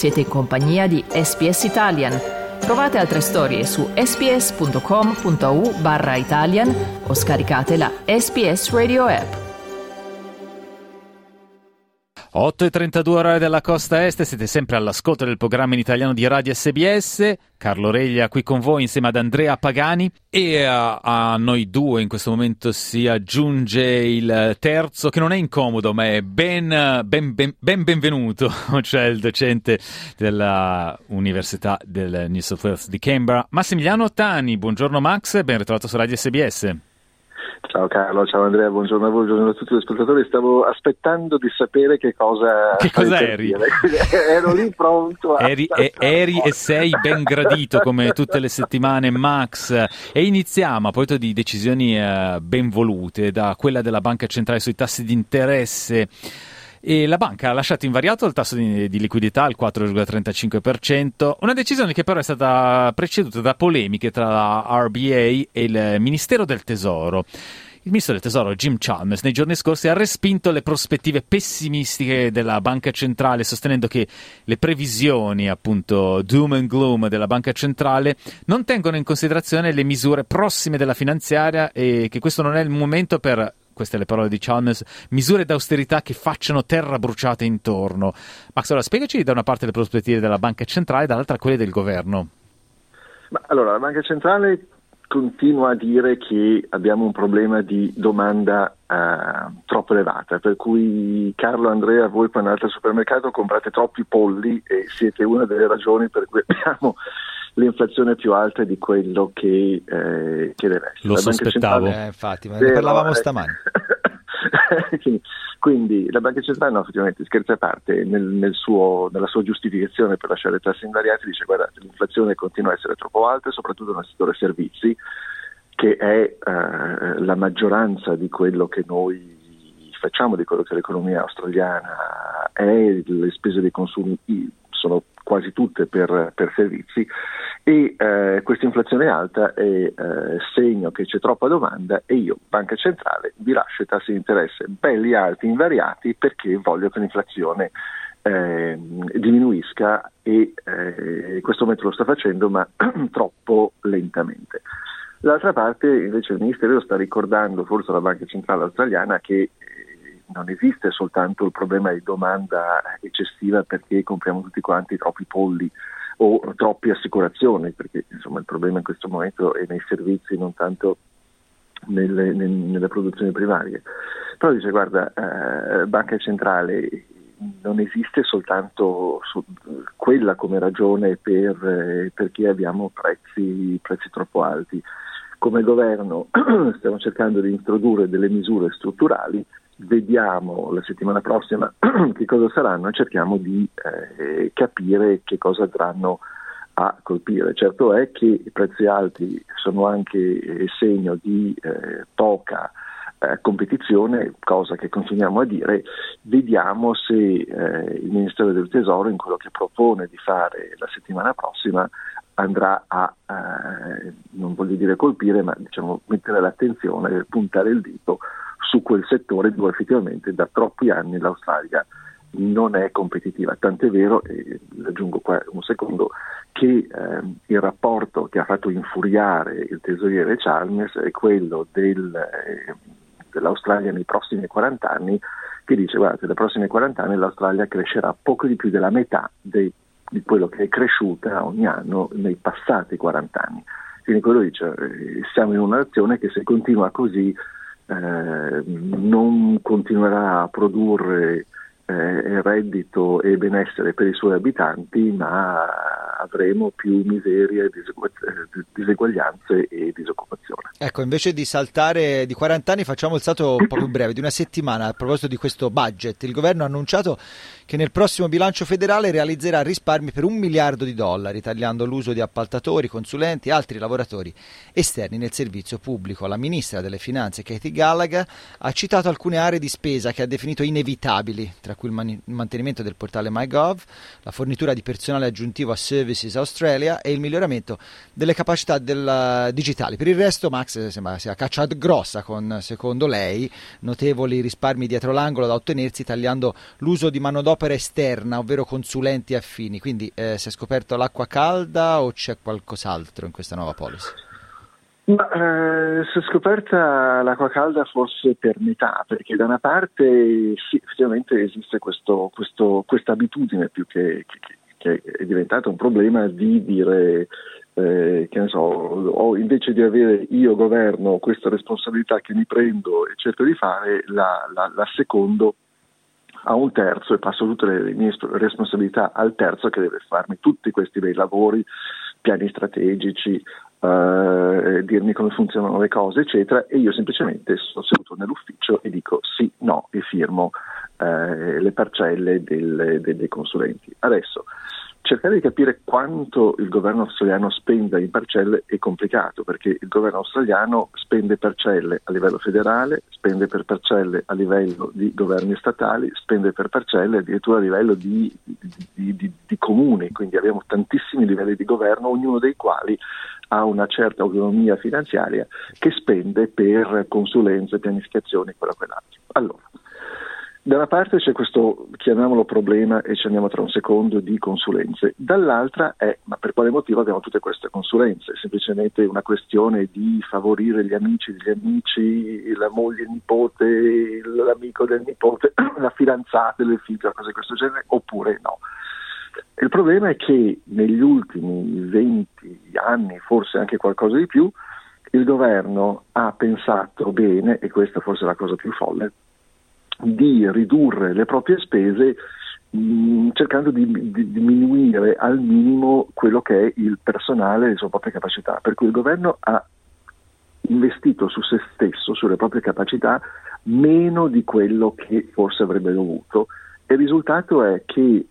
Siete in compagnia di SPS Italian. Trovate altre storie su sps.com.au/Italian o scaricate la SPS Radio app. 8:32 ore della costa est, siete sempre all'ascolto del programma in italiano di Radio SBS. Carlo Reglia qui con voi insieme ad Andrea Pagani e a noi due in questo momento si aggiunge il terzo, che non è incomodo ma è benvenuto, cioè il docente della Università del New South Wales di Canberra, Massimiliano Ottani. Buongiorno Max, ben ritrovato su Radio SBS. Ciao Carlo, ciao Andrea, buongiorno a voi, buongiorno a tutti gli ascoltatori. Stavo aspettando di sapere che cosa eri. Ero lì pronto. Eri e sei ben gradito come tutte le settimane, Max. E iniziamo a proposito di decisioni ben volute, da quella della Banca Centrale sui tassi di interesse. E la banca ha lasciato invariato il tasso di liquidità al 4,35%, una decisione che però è stata preceduta da polemiche tra la RBA e il Ministero del Tesoro. Il ministro del Tesoro Jim Chalmers nei giorni scorsi ha respinto le prospettive pessimistiche della Banca Centrale, sostenendo che le previsioni, appunto doom and gloom della Banca Centrale, non tengono in considerazione le misure prossime della finanziaria e che questo non è il momento per, queste le parole di Chalmers, misure d'austerità che facciano terra bruciata intorno. Max, allora spiegaci da una parte le prospettive della Banca Centrale e dall'altra quelle del governo. Allora, la Banca Centrale continua a dire che abbiamo un problema di domanda troppo elevata, per cui Carlo, Andrea, voi quando andate al supermercato comprate troppi polli e siete una delle ragioni per cui abbiamo l'inflazione più alta di quello che deve essere. Lo sospettavo. Infatti, ma ne parlavamo stamani. Quindi la Banca Centrale, no, effettivamente, scherzi a parte, nella sua giustificazione per lasciare i tassi invariati dice: guardate, l'inflazione continua a essere troppo alta, soprattutto nel settore servizi, che è la maggioranza di quello che noi facciamo, di quello che l'economia australiana è. Le spese dei consumi sono quasi tutte per servizi, e questa inflazione alta è segno che c'è troppa domanda, e io, Banca Centrale, vi lascio i tassi di interesse belli alti, invariati, perché voglio che l'inflazione diminuisca, e in questo momento lo sta facendo, ma troppo lentamente. D'altra parte invece il Ministero sta ricordando, forse alla Banca Centrale australiana, che non esiste soltanto il problema di domanda eccessiva perché compriamo tutti quanti troppi polli o troppe assicurazioni, perché insomma il problema in questo momento è nei servizi, non tanto nelle produzioni primarie. Però dice: guarda, Banca Centrale, non esiste soltanto quella come ragione perché abbiamo prezzi troppo alti. Come governo stiamo cercando di introdurre delle misure strutturali. Vediamo la settimana prossima che cosa saranno e cerchiamo di capire che cosa andranno a colpire. Certo è che i prezzi alti sono anche segno di poca competizione, cosa che continuiamo a dire. Vediamo se il Ministero del Tesoro, in quello che propone di fare la settimana prossima, andrà a, non voglio dire colpire, ma diciamo mettere l'attenzione, puntare il dito su quel settore dove effettivamente da troppi anni l'Australia non è competitiva. Tant'è vero, e aggiungo qua un secondo, che il rapporto che ha fatto infuriare il tesoriere Chalmers è quello dell'Australia nei prossimi 40 anni, che dice: guardate, nei prossimi 40 anni l'Australia crescerà poco di più della metà di quello che è cresciuta ogni anno nei passati 40 anni. Quindi quello dice: siamo in una nazione che, se continua così, non continuerà a produrre reddito e benessere per i suoi abitanti, ma avremo più miseria, diseguaglianze e disoccupazione. Ecco, invece di saltare di 40 anni facciamo il salto un po' più breve, di una settimana. A proposito di questo budget, il governo ha annunciato che nel prossimo bilancio federale realizzerà risparmi per $1 miliardo, tagliando l'uso di appaltatori, consulenti e altri lavoratori esterni nel servizio pubblico. La ministra delle Finanze Katie Gallagher ha citato alcune aree di spesa che ha definito inevitabili, tra cui il mantenimento del portale MyGov, la fornitura di personale aggiuntivo a service Services Australia e il miglioramento delle capacità digitali. Per il resto Max sembra sia caccia grossa con, secondo lei, notevoli risparmi dietro l'angolo da ottenersi tagliando l'uso di manodopera esterna, ovvero consulenti affini. Quindi si è scoperto l'acqua calda o c'è qualcos'altro in questa nuova policy? Ma, si è scoperta l'acqua calda forse per metà, perché da una parte sì, effettivamente esiste questa abitudine più che è diventato un problema di dire che ne so, invece di avere io governo questa responsabilità che mi prendo e cerco di fare, la secondo a un terzo e passo tutte le mie responsabilità al terzo che deve farmi tutti questi bei lavori, piani strategici, dirmi come funzionano le cose, eccetera, e io semplicemente sono seduto nell'ufficio e dico sì, no, e firmo le parcelle dei consulenti. Adesso, cercare di capire quanto il governo australiano spenda in parcelle è complicato, perché il governo australiano spende parcelle a livello federale, spende per parcelle a livello di governi statali, spende per parcelle addirittura a livello di comuni, quindi abbiamo tantissimi livelli di governo, ognuno dei quali ha una certa autonomia finanziaria che spende per consulenze, pianificazioni, quello e quell'altro. Allora, da una parte c'è questo, chiamiamolo problema, e ci andiamo tra un secondo, di consulenze. Dall'altra è, ma per quale motivo abbiamo tutte queste consulenze? È semplicemente una questione di favorire gli amici degli amici, la moglie, il nipote, l'amico del nipote, la fidanzata del figlio, cose di questo genere, oppure no? Il problema è che negli ultimi 20 anni, forse anche qualcosa di più, il governo ha pensato bene, e questa forse è la cosa più folle, di ridurre le proprie spese cercando di diminuire al minimo quello che è il personale e le sue proprie capacità. Per cui il governo ha investito su se stesso, sulle proprie capacità, meno di quello che forse avrebbe dovuto. Il risultato è che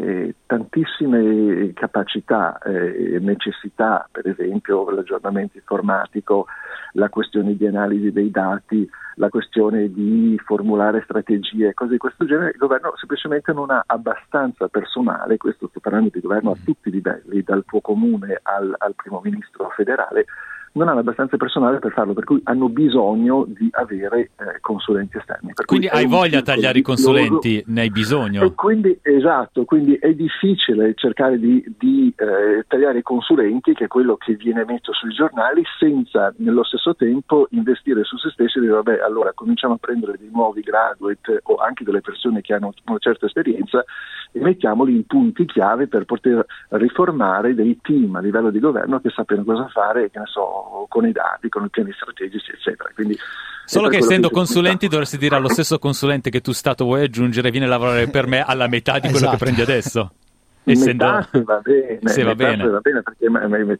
tantissime capacità e necessità, per esempio l'aggiornamento informatico, la questione di analisi dei dati, la questione di formulare strategie, cose di questo genere, il governo semplicemente non ha abbastanza personale, questo sto parlando di governo a tutti i livelli, dal tuo comune al primo ministro federale, non hanno abbastanza personale per farlo, per cui hanno bisogno di avere consulenti esterni. Quindi hai voglia di tagliare i consulenti, ne hai bisogno? E quindi, esatto, quindi è difficile cercare di tagliare i consulenti, che è quello che viene messo sui giornali, senza nello stesso tempo investire su se stessi e dire vabbè, allora cominciamo a prendere dei nuovi graduate o anche delle persone che hanno una certa esperienza e mettiamoli in punti chiave per poter riformare dei team a livello di governo che sappiano cosa fare, che ne so, con i dati, con i piani strategici, eccetera. Quindi, solo che essendo consulenti dovresti dire allo stesso consulente che tu Stato vuoi aggiungere vieni a lavorare per me alla metà di quello che prendi adesso. Essendo... se va bene, va bene, perché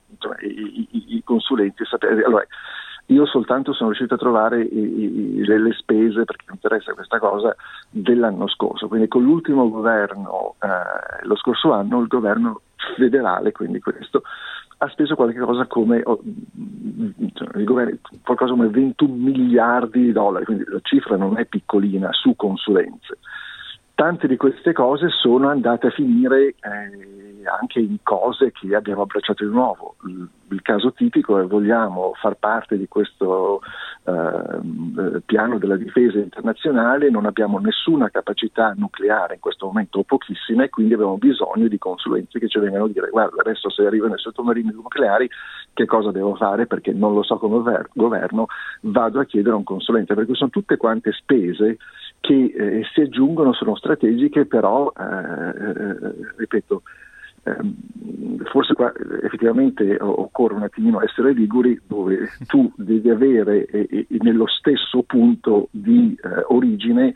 i consulenti allora, io soltanto sono riuscito a trovare le spese, perché mi interessa questa cosa, dell'anno scorso, quindi con l'ultimo governo lo scorso anno il governo federale, quindi questo ha speso qualcosa come il governo, qualcosa come 21 miliardi di dollari, quindi la cifra non è piccolina su consulenze. Tante di queste cose sono andate a finire anche in cose che abbiamo abbracciato di nuovo. Il caso tipico è vogliamo far parte di questo piano della difesa internazionale, non abbiamo nessuna capacità nucleare in questo momento o pochissime, e quindi abbiamo bisogno di consulenti che ci vengano a dire guarda, adesso se arrivano i sottomarini nucleari che cosa devo fare perché non lo so come governo, vado a chiedere a un consulente, perché sono tutte quante spese che si aggiungono, sono strategiche, però ripeto, forse qua effettivamente occorre un attimino essere liguri, dove tu devi avere nello stesso punto di origine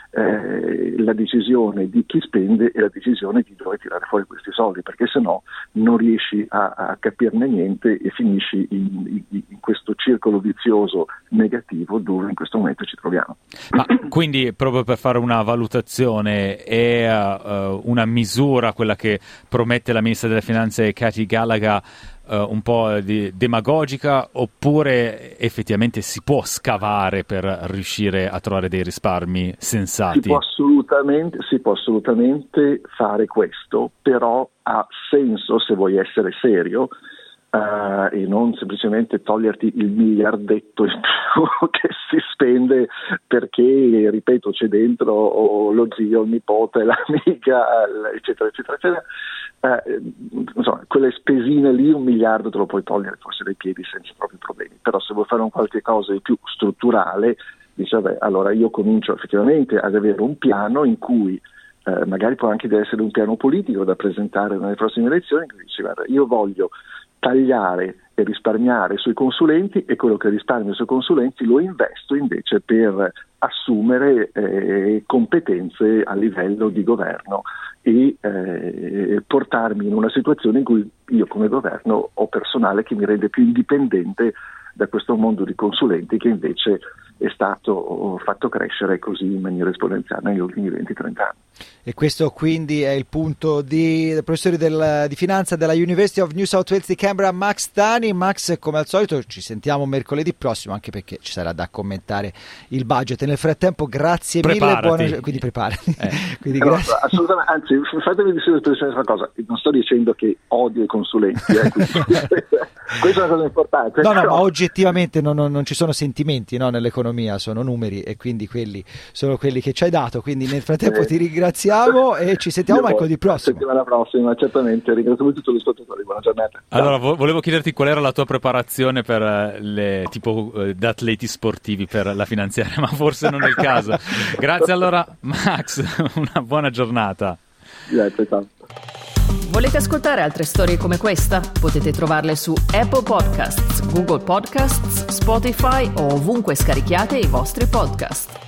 la decisione di chi spende e la decisione di dove tirare fuori questi soldi, perché sennò non riesci a capirne niente e finisci in questo circolo vizioso negativo dove in questo momento ci troviamo. Ma quindi, proprio per fare una valutazione, è una misura, quella che promette la ministra delle Finanze Katy Gallagher, un po' demagogica, oppure effettivamente si può scavare per riuscire a trovare dei risparmi sensati? Si può assolutamente fare questo, però ha senso se vuoi essere serio e non semplicemente toglierti il miliardetto in più che si spende perché, ripeto, c'è dentro lo zio, il nipote, l'amica, eccetera, eccetera, eccetera. Insomma, quelle spesine lì, 1 miliardo te lo puoi togliere forse dai piedi senza propri problemi, però se vuoi fare un qualche cosa di più strutturale, dice vabbè, allora io comincio effettivamente ad avere un piano in cui magari può anche essere un piano politico da presentare nelle prossime elezioni, che dice guarda, io voglio tagliare e risparmiare sui consulenti e quello che risparmio sui consulenti lo investo invece per assumere competenze a livello di governo e portarmi in una situazione in cui io come governo ho personale che mi rende più indipendente da questo mondo di consulenti che invece è stato fatto crescere così in maniera esponenziale negli ultimi 20-30 anni. E questo quindi è il punto del professore di finanza della University of New South Wales di Canberra, Max Tani. Max, come al solito ci sentiamo mercoledì prossimo, anche perché ci sarà da commentare il budget. Nel frattempo grazie mille, quindi preparati. Quindi grazie. Assolutamente, anzi fatemi dire una cosa, non sto dicendo che odio i consulenti, questa è una cosa importante. No, ma oggettivamente non ci sono sentimenti, no, nell'economia, sono numeri e quindi quelli sono quelli che ci hai dato, quindi nel frattempo ti ringraziamo e ci sentiamo mercoledì prossimo. Settimana prossima, certamente, ringrazio tutti gli ascoltatori, buona giornata. Allora, volevo chiederti qual era la tua preparazione per da atleti sportivi per la finanziaria, ma forse non è il caso. Grazie allora Max, una buona giornata. Grazie, ciao. Volete ascoltare altre storie come questa? Potete trovarle su Apple Podcasts, Google Podcasts, Spotify o ovunque scarichiate i vostri podcast.